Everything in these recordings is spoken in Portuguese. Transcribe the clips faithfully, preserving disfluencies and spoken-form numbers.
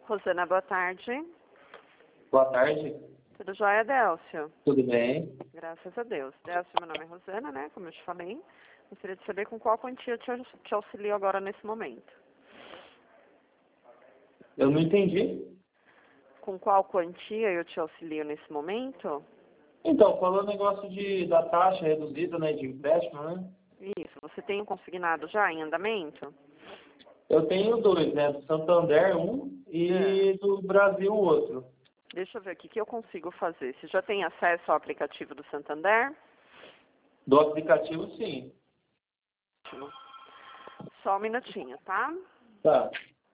Rosana, boa tarde. Boa tarde. Tudo jóia, Délcio? Tudo bem? Graças a Deus. Délcio, meu nome é Rosana, né? Como eu te falei. Gostaria de saber com qual quantia eu te, te auxilio agora nesse momento. Eu não entendi. Com qual quantia eu te auxilio nesse momento? Então, falou o negócio de, da taxa reduzida, né, de empréstimo, né? Isso. Você tem um consignado já em andamento? Eu tenho dois, né? Do Santander um e É. do Brasil outro. Deixa eu ver aqui o que eu consigo fazer. Você já tem acesso ao aplicativo do Santander? Do aplicativo, sim. Só um minutinho, tá? Tá.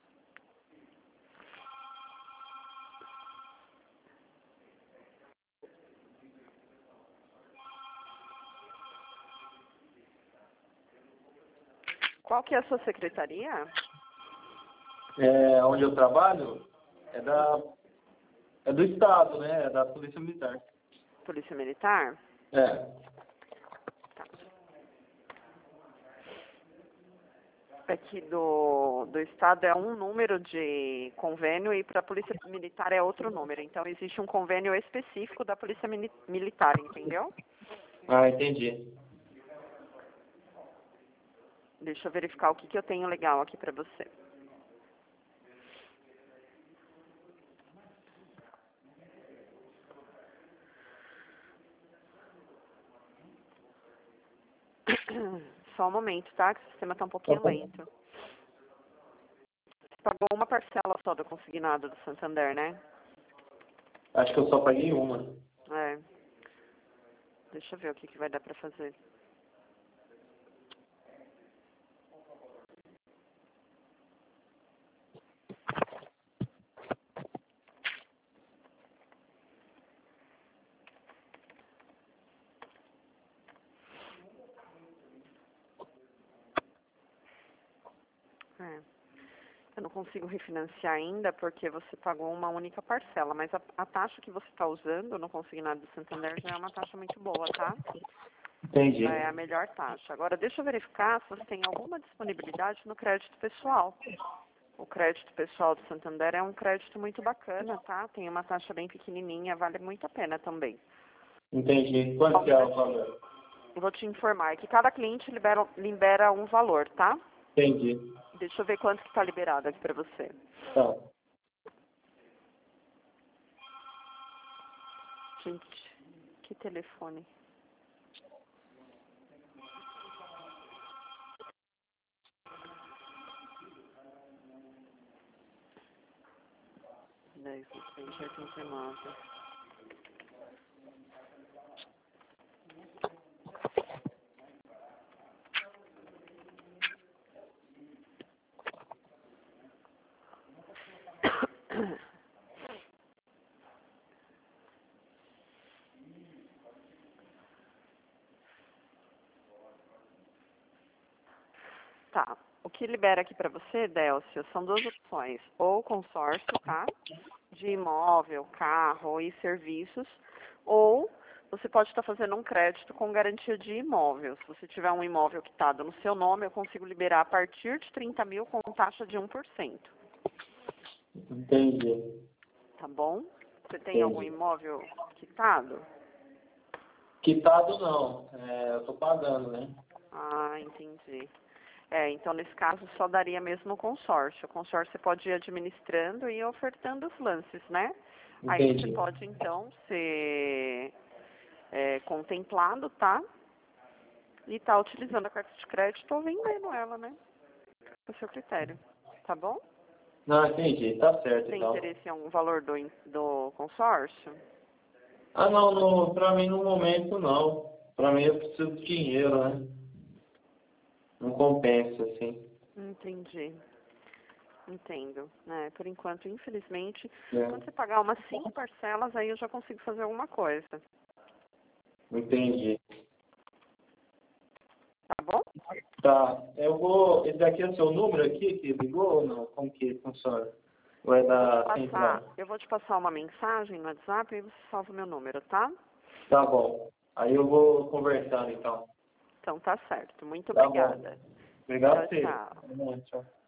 Qual que é a sua secretaria? É, onde eu trabalho é da é do Estado, né? É da Polícia Militar. Polícia Militar? É. Aqui do, do Estado é um número de convênio e para a Polícia Militar é outro número. Então, existe um convênio específico da Polícia Mili- Militar, entendeu? Ah, entendi. Deixa eu verificar o que, que eu tenho legal aqui para você. Só um momento, tá? Que o sistema está um pouquinho lento. Você pagou uma parcela só do consignado do Santander, né? Acho que eu só paguei uma. É. Deixa eu ver o que, que vai dar para fazer. É. Eu não consigo refinanciar ainda porque você pagou uma única parcela, mas a, a taxa que você está usando no consignado do Santander já é uma taxa muito boa, tá? Entendi. Já é a melhor taxa. Agora, deixa eu verificar se você tem alguma disponibilidade no crédito pessoal. O crédito pessoal do Santander é um crédito muito bacana, tá? Tem uma taxa bem pequenininha, vale muito a pena também. Entendi. Quanto que é o valor? Eu vou te informar que cada cliente libera, libera um valor, tá? Entendi. Deixa eu ver quanto que está liberado aqui para você. Tá. Gente, que telefone. dez, vinte, oitenta e nove. Tá. O que libera aqui para você, Délcio, são duas opções. Ou consórcio, tá? De imóvel, carro e serviços. Ou você pode estar fazendo um crédito com garantia de imóvel. Se você tiver um imóvel quitado no seu nome, eu consigo liberar a partir de trinta mil com taxa de um por cento. Entendi. Tá bom? Você tem Entendi. algum imóvel quitado? Quitado não. É, eu tô pagando, né? Ah, entendi. É, então nesse caso só daria mesmo o consórcio. O consórcio você pode ir administrando e ofertando os lances, né? Aí você Entendi. pode então ser é, contemplado, tá? E tá utilizando a carta de crédito ou vendendo ela, né? O seu critério. Tá bom? Não, entendi. Tá certo, Tem então. interesse em algum valor do, in- do consórcio? Ah, não, no, pra mim no momento não. Pra mim eu preciso de dinheiro, né? Não compensa, assim. Entendi. Entendo. É, por enquanto, infelizmente, É. quando você pagar umas cinco parcelas, aí eu já consigo fazer alguma coisa. Entendi. Tá bom? Tá. Eu vou. Esse daqui é o seu número aqui que ligou ou não? Como que funciona? Ou é Eu vou te da passar, central? eu vou te passar uma mensagem no WhatsApp e você salva o meu número, tá? Tá bom. Aí eu vou conversando então. Então tá certo. Muito Tá bom. obrigada. Obrigado, Tchau, Cê. tchau. Tá bom, tchau.